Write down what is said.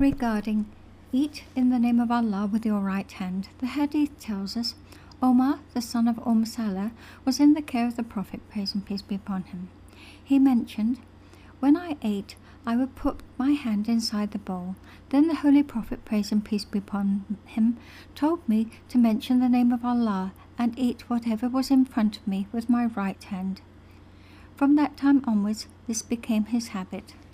Regarding eat in the name of Allah with your right hand, the hadith tells us, Omar, the son of Salah, was in the care of the Prophet, praise and peace be upon him. He mentioned, when I ate, I would put my hand inside the bowl. Then the Holy Prophet, praise and peace be upon him, told me to mention the name of Allah and eat whatever was in front of me with my right hand. From that time onwards, this became his habit.